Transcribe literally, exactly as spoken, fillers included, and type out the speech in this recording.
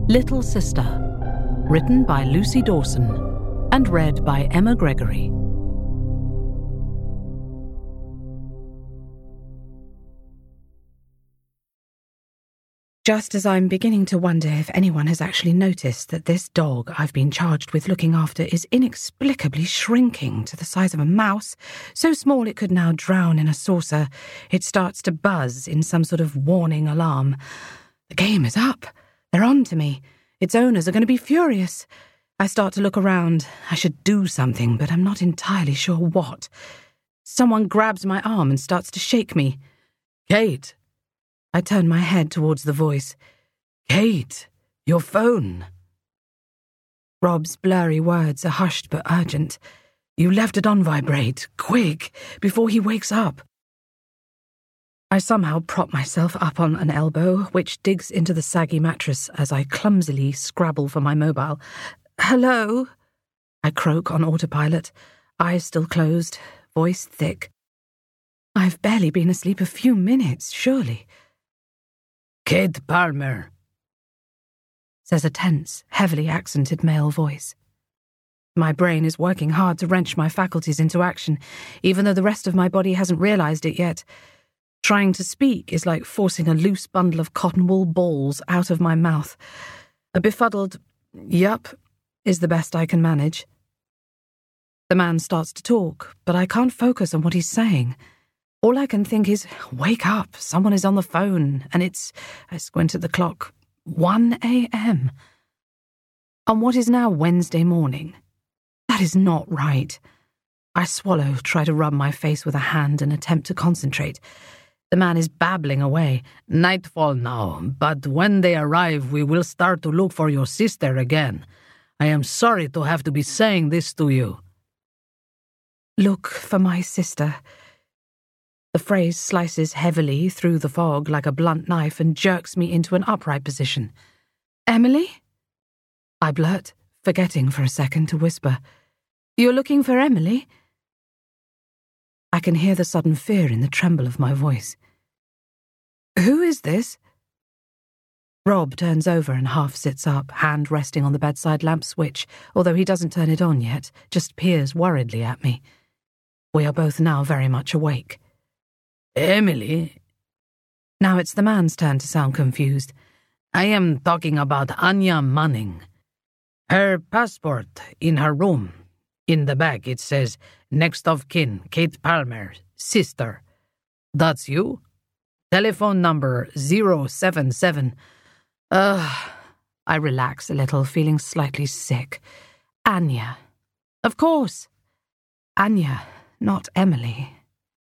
Little Sister, written by Lucy Dawson and read by Emma Gregory. Just as I'm beginning to wonder if anyone has actually noticed that this dog I've been charged with looking after is inexplicably shrinking to the size of a mouse, so small it could now drown in a saucer, it starts to buzz in some sort of warning alarm. The game is up. They're on to me. Its owners are going to be furious. I start to look around. I should do something, but I'm not entirely sure what. Someone grabs my arm and starts to shake me. Kate! I turn my head towards the voice. Kate, your phone. Rob's blurry words are hushed but urgent. You left it on vibrate. Quick, before he wakes up. I somehow prop myself up on an elbow, which digs into the saggy mattress as I clumsily scrabble for my mobile. Hello? I croak on autopilot, eyes still closed, voice thick. I've barely been asleep a few minutes, surely. Kate Palmer, says a tense, heavily accented male voice. My brain is working hard to wrench my faculties into action, even though the rest of my body hasn't realized it yet. Trying to speak is like forcing a loose bundle of cotton wool balls out of my mouth. A befuddled, yup, is the best I can manage. The man starts to talk, but I can't focus on what he's saying. All I can think is, wake up, someone is on the phone, and it's, I squint at the clock, one a.m. On what is now Wednesday morning. That is not right. I swallow, try to rub my face with a hand and attempt to concentrate. The man is babbling away. Nightfall now, but when they arrive, we will start to look for your sister again. I am sorry to have to be saying this to you. Look for my sister. The phrase slices heavily through the fog like a blunt knife and jerks me into an upright position. Emily? I blurt, forgetting for a second to whisper. You're looking for Emily? I can hear the sudden fear in the tremble of my voice. Who is this? Rob turns over and half sits up, hand resting on the bedside lamp switch, although he doesn't turn it on yet, just peers worriedly at me. We are both now very much awake. Emily? Now it's the man's turn to sound confused. I am talking about Anya Manning. Her passport in her room. In the back it says, next of kin, Kate Palmer, sister. That's you? Telephone number zero seven seven. Ugh. I relax a little, feeling slightly sick. Anya. Of course. Anya, not Emily.